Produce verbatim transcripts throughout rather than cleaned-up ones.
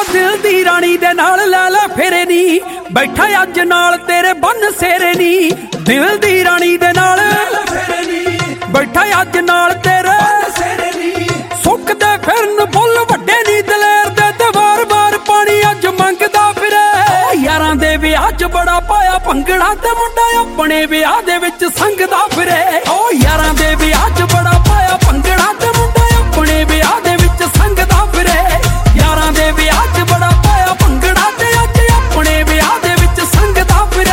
दिल दी रानी दे नाल लै लै फेरे नी, बैठा अज नाल तेरे बन सेरे नी। दिल दी रानी दे नाल बैठा अज नाल तेरे सुख दे फिरन फुल वड्डे नी दलेर दे ते वार वार पानी अज मंगदा फिरे। यारां दे विआह च बड़ा पाया भंगड़ा ते मुंडा अपने विआह दे विच संगदा फिरे। ओ यारां दे विआह च बड़ा पाया भंगड़ा ते मुंडा अपने विआह दे विच संगदा फिरे। यारां दे विआह च बड़ा पाया भंगड़ा ते अज अपने विआह दे विच संगदा फिरे।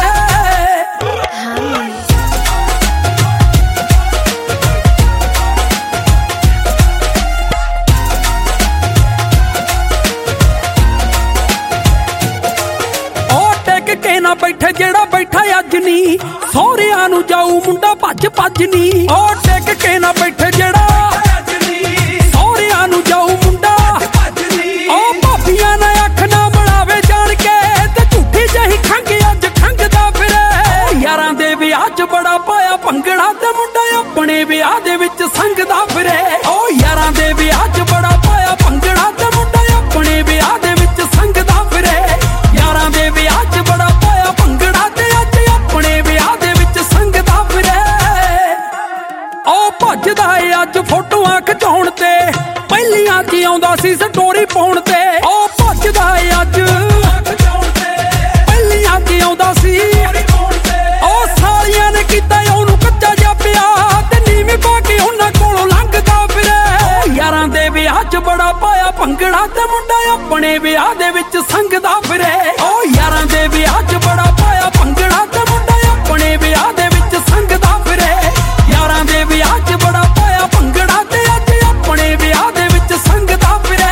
के ना बैठे जेड़ा बैठा अज नी, सौहरियां नूं जाऊ मुंडा भज भज नी। ओ टिक के ना बैठे जेड़ा सौहरियां नूं जाऊ मुंडा ओ भाबियां ने अख ना बनावे जान के ते झूठी जही खंग अज खंगदा फिरे। यारां दे विआह च बड़ा पाया भंगड़ा ते मुंडा अपने विआह दे विच संगदा फिरे। ओ यारां दे विआह च बड़ा पाया भंगड़ा ते मुंडा अपने विआह दे विच संगदा फिरे। यारां दे विआह च बड़ा पाया भंगड़ा ते अज अपने विआह दे विच संगदा फिरे। ओ भजदा ए अज फोटोआं खिचाउण ते, पहिलियां च आउंदा सी स्टोरी पाउण ते। ओ भजदा ए अज पहिलियां च आउंदा सी ओ सालियां ने कीता ओनू कच्चा जिहा पिया ते नीवीं पा के उन्हां कोलों लंघदा फिरे। यारां दे विआह च बड़ा पाया भंगड़ा ते मुंडा अपने विआह दे विच संगदा फिरे। ओ यारां दे विआह च बड़ा पाया भंगड़ा ते मुंडा अपने विआह दे विच संगदा फिरे। यारां दे विआह च बड़ा पाया भंगड़ा ते अज अपने विआह दे विच संगदा फिरे।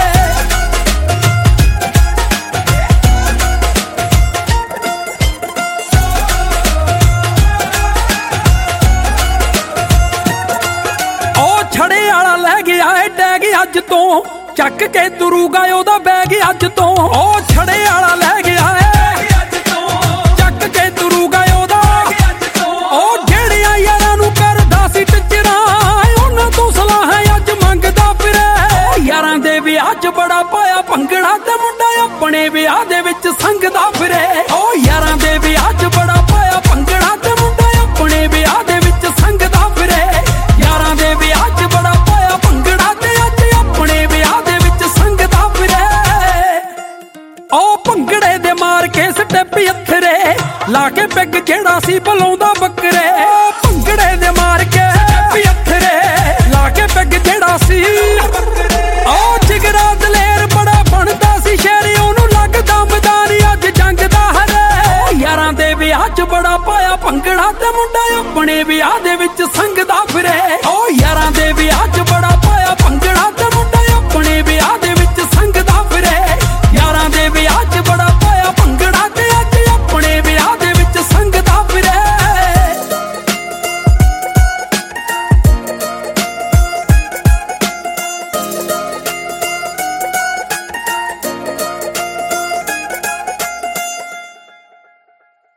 ओ छड़े आला लै गया है टैग अज तो, चक के तुरूगा ओदा बैग अज तो। ओ छड़े आला लै गया है चक के तुरूगा ओदा ओ जेड़ियां यारां नूं करदा सी टिचरां उन्हां तों सलाह अज मंगदा फिरे। यारां दे विआह च बड़ा पाया भंगड़ा ते मुंडा अपने विआह दे विच संगदा फिरे। ओ यारां दे विआह च बड़ा पाया भंगड़ा ते मुंडा अपने विआह दे विच संगदा फिरे। यारां दे विआह च बड़ा पाया भंगड़ा ते अज अपने विआह दे विच संगदा फिरे। ओ भंगड़े दे मार के स्टैप अथरे ला के पैग जेड़ा सी बलाउंदा बकरे। भंगड़े दे मार के स्टैप अथरे ला के पैग जेड़ा सी ओ जिगरा दलेर बड़ा बनदा सी शहरी ओनू लगदा मैदान अज जंग दा हरे। यारां दे विआह च बड़ा पाया भंगड़ा ते मुंडा अपने विआह दे विच संगदा फिरे। ओ यारां दे विआह च